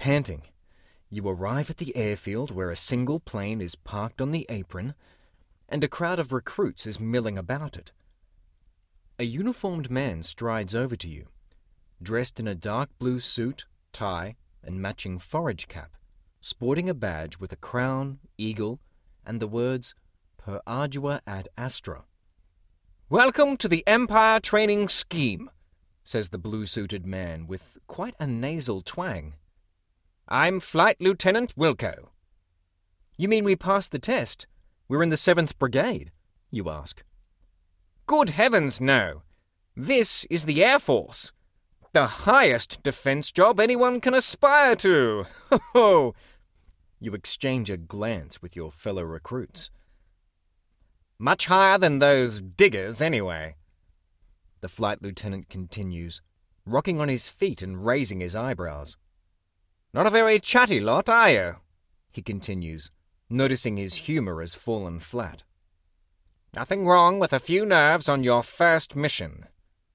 Panting, you arrive at the airfield where a single plane is parked on the apron and a crowd of recruits is milling about it. A uniformed man strides over to you, dressed in a dark blue suit, tie, and matching forage cap, sporting a badge with a crown, eagle, and the words Per Ardua ad Astra. "Welcome to the Empire Training Scheme," says the blue-suited man with quite a nasal twang. "I'm Flight Lieutenant Wilco." "You mean we passed the test? We're in the 7th Brigade," you ask. "Good heavens, no. This is the Air Force. The highest defense job anyone can aspire to. Ho ho!" You exchange a glance with your fellow recruits. "Much higher than those diggers, anyway," the flight lieutenant continues, rocking on his feet and raising his eyebrows. "Not a very chatty lot, are you?" he continues, noticing his humour has fallen flat. "Nothing wrong with a few nerves on your first mission."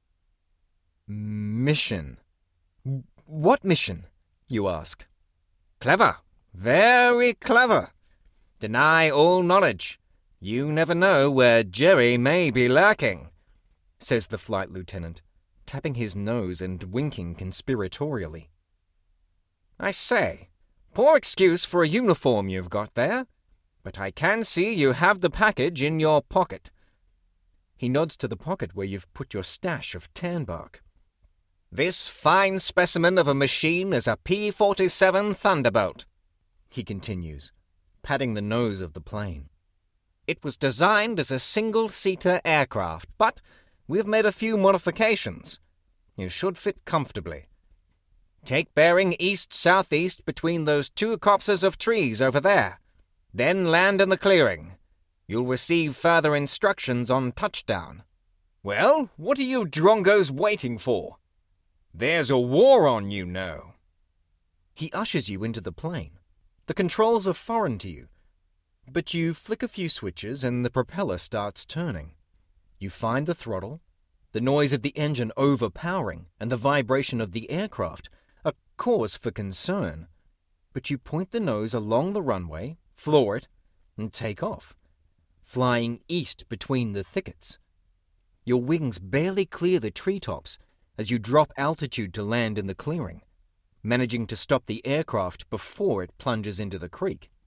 "Mission? What mission?" you ask. "Clever. Very clever. Deny all knowledge. You never know where Jerry may be lurking," says the flight lieutenant, tapping his nose and winking conspiratorially. "I say, poor excuse for a uniform you've got there, but I can see you have the package in your pocket." He nods to the pocket where you've put your stash of tanbark. "This fine specimen of a machine is a P-47 Thunderbolt," he continues, patting the nose of the plane. "It was designed as a single-seater aircraft, but we've made a few modifications. You should fit comfortably. Take bearing east-southeast between those two copses of trees over there. Then land in the clearing. You'll receive further instructions on touchdown." "Well, what are you drongos waiting for? There's a war on, you know." He ushers you into the plane. The controls are foreign to you, but you flick a few switches and the propeller starts turning. You find the throttle, the noise of the engine overpowering and the vibration of the aircraft a cause for concern, but you point the nose along the runway, floor it, and take off, flying east between the thickets. Your wings barely clear the treetops as you drop altitude to land in the clearing, managing to stop the aircraft before it plunges into the creek.